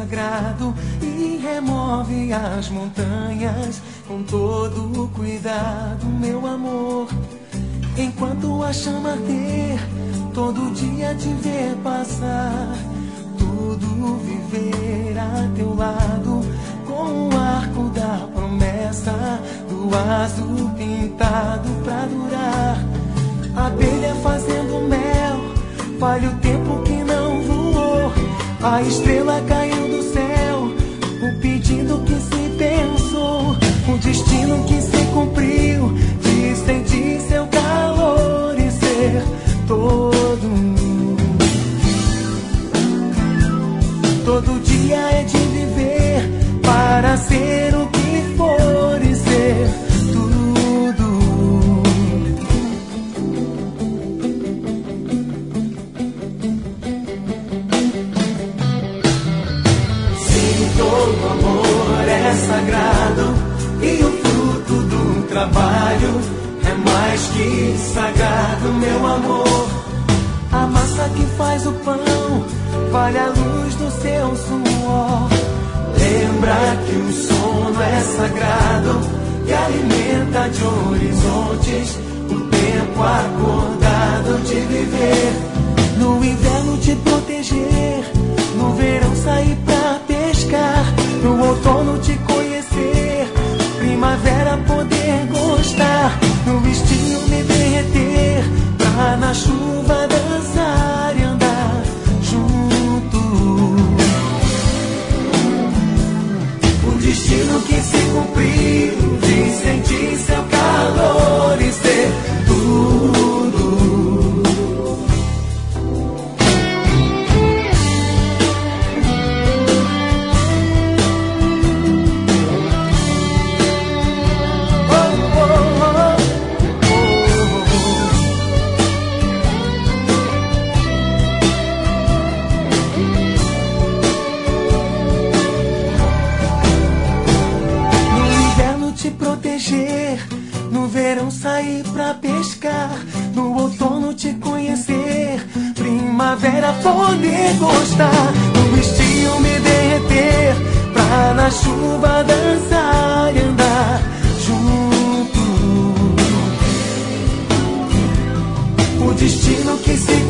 sagrado e remove as montanhas com todo cuidado, meu amor. Enquanto a chama arder, todo dia te ver passar, tudo viver a teu lado, com o arco da promessa do azul pintado pra durar. Abelha fazendo mel, vale o tempo que não voou, a estrela caiu do céu, o pedido que se pensou, o destino que se cumpriu, de sentir seu calor e ser todo mundo. Todo dia é de viver para ser o que for e ser tudo. Sim, todo amor é sagrado e o fruto do trabalho é mais que sagrado, meu amor. A massa que faz o pão vale a luz do seu suor. Lembra que o sono é sagrado e alimenta de horizontes o tempo acordado de viver. No inverno te proteger, no verão sair pra pescar, no outono te conhecer, primavera poder gostar, no estio me derreter, pra na chuva dançar e andar junto. O destino que se cumpriu, de sentir seu calor e ser tudo. No verão sair pra pescar, no outono te conhecer, primavera poder gostar, no estio me derreter, pra na chuva dançar e andar junto. O destino que se